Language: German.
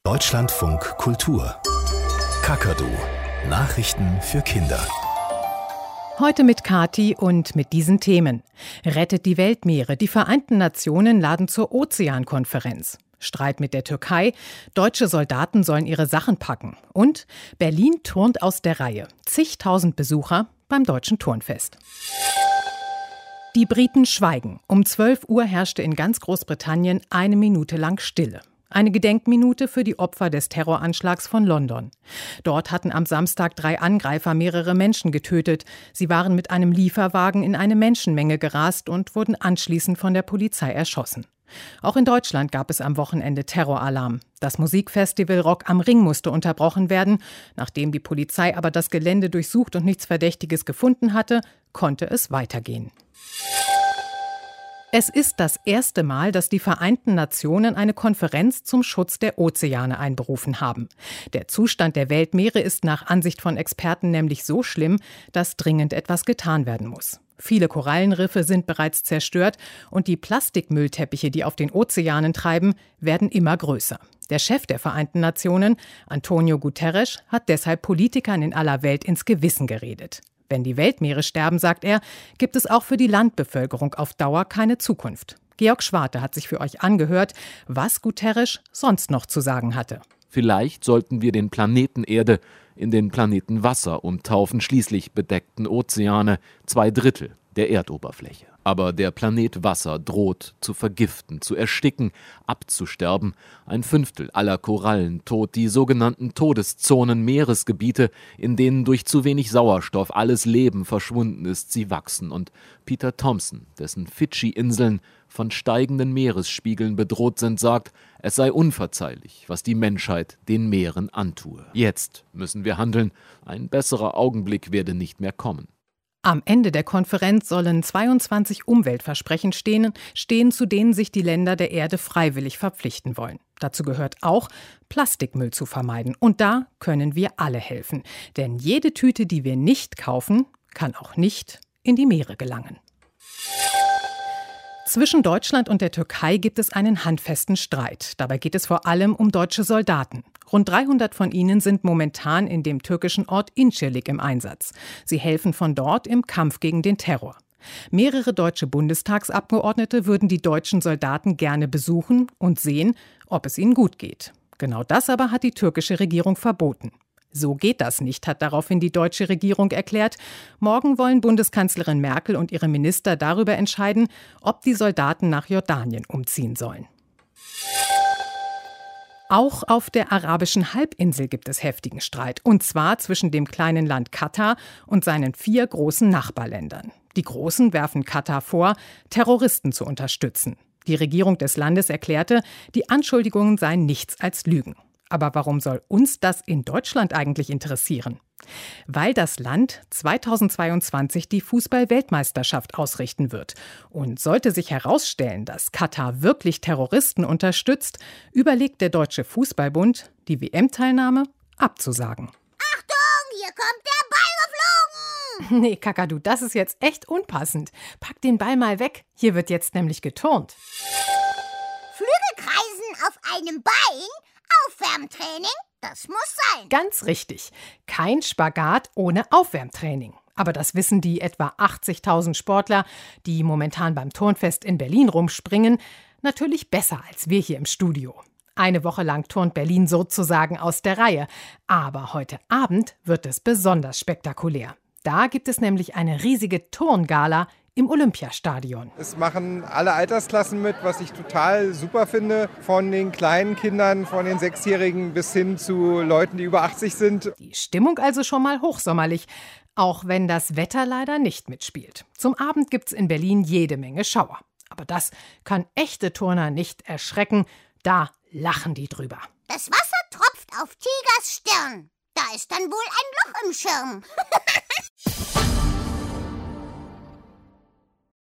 Deutschlandfunk Kultur. Kakadu. Nachrichten für Kinder. Heute mit Kati und mit diesen Themen. Rettet die Weltmeere. Die Vereinten Nationen laden zur Ozeankonferenz. Streit mit der Türkei. Deutsche Soldaten sollen ihre Sachen packen. Und Berlin turnt aus der Reihe. Zigtausend Besucher beim Deutschen Turnfest. Die Briten schweigen. Um 12 Uhr herrschte in ganz Großbritannien 1 Minute lang Stille. Eine Gedenkminute für die Opfer des Terroranschlags von London. Dort hatten am Samstag 3 Angreifer mehrere Menschen getötet. Sie waren mit einem Lieferwagen in eine Menschenmenge gerast und wurden anschließend von der Polizei erschossen. Auch in Deutschland gab es am Wochenende Terroralarm. Das Musikfestival Rock am Ring musste unterbrochen werden. Nachdem die Polizei aber das Gelände durchsucht und nichts Verdächtiges gefunden hatte, konnte es weitergehen. Es ist das erste Mal, dass die Vereinten Nationen eine Konferenz zum Schutz der Ozeane einberufen haben. Der Zustand der Weltmeere ist nach Ansicht von Experten nämlich so schlimm, dass dringend etwas getan werden muss. Viele Korallenriffe sind bereits zerstört und die Plastikmüllteppiche, die auf den Ozeanen treiben, werden immer größer. Der Chef der Vereinten Nationen, Antonio Guterres, hat deshalb Politikern in aller Welt ins Gewissen geredet. Wenn die Weltmeere sterben, sagt er, gibt es auch für die Landbevölkerung auf Dauer keine Zukunft. Georg Schwarte hat sich für euch angehört, was Guterres sonst noch zu sagen hatte. Vielleicht sollten wir den Planeten Erde in den Planeten Wasser umtaufen. Schließlich bedeckten Ozeane 2/3 der Erdoberfläche. Aber der Planet Wasser droht zu vergiften, zu ersticken, abzusterben. 1/5 aller Korallen tot, die sogenannten Todeszonen, Meeresgebiete, in denen durch zu wenig Sauerstoff alles Leben verschwunden ist, sie wachsen. Und Peter Thomson, dessen Fidschi-Inseln von steigenden Meeresspiegeln bedroht sind, sagt, es sei unverzeihlich, was die Menschheit den Meeren antue. Jetzt müssen wir handeln. Ein besserer Augenblick werde nicht mehr kommen. Am Ende der Konferenz sollen 22 Umweltversprechen stehen, zu denen sich die Länder der Erde freiwillig verpflichten wollen. Dazu gehört auch, Plastikmüll zu vermeiden. Und da können wir alle helfen. Denn jede Tüte, die wir nicht kaufen, kann auch nicht in die Meere gelangen. Zwischen Deutschland und der Türkei gibt es einen handfesten Streit. Dabei geht es vor allem um deutsche Soldaten. Rund 300 von ihnen sind momentan in dem türkischen Ort Incirlik im Einsatz. Sie helfen von dort im Kampf gegen den Terror. Mehrere deutsche Bundestagsabgeordnete würden die deutschen Soldaten gerne besuchen und sehen, ob es ihnen gut geht. Genau das aber hat die türkische Regierung verboten. So geht das nicht, hat daraufhin die deutsche Regierung erklärt. Morgen wollen Bundeskanzlerin Merkel und ihre Minister darüber entscheiden, ob die Soldaten nach Jordanien umziehen sollen. Auch auf der arabischen Halbinsel gibt es heftigen Streit, und zwar zwischen dem kleinen Land Katar und seinen 4 großen Nachbarländern. Die Großen werfen Katar vor, Terroristen zu unterstützen. Die Regierung des Landes erklärte, die Anschuldigungen seien nichts als Lügen. Aber warum soll uns das in Deutschland eigentlich interessieren? Weil das Land 2022 die Fußball-Weltmeisterschaft ausrichten wird. Und sollte sich herausstellen, dass Katar wirklich Terroristen unterstützt, überlegt der Deutsche Fußballbund, die WM-Teilnahme abzusagen. Achtung, hier kommt der Ball geflogen! Nee, Kakadu, das ist jetzt echt unpassend. Pack den Ball mal weg, hier wird jetzt nämlich geturnt. Flügelkreisen auf einem Bein? Aufwärmtraining? Das muss sein. Ganz richtig. Kein Spagat ohne Aufwärmtraining. Aber das wissen die etwa 80.000 Sportler, die momentan beim Turnfest in Berlin rumspringen, natürlich besser als wir hier im Studio. 1 Woche lang turnt Berlin sozusagen aus der Reihe. Aber heute Abend wird es besonders spektakulär. Da gibt es nämlich eine riesige Turngala im Olympiastadion. Es machen alle Altersklassen mit, was ich total super finde. Von den kleinen Kindern, von den 6-Jährigen bis hin zu Leuten, die über 80 sind. Die Stimmung also schon mal hochsommerlich, auch wenn das Wetter leider nicht mitspielt. Zum Abend gibt's in Berlin jede Menge Schauer. Aber das kann echte Turner nicht erschrecken. Da lachen die drüber. Das Wasser tropft auf Tigers Stirn. Da ist dann wohl ein Loch im Schirm.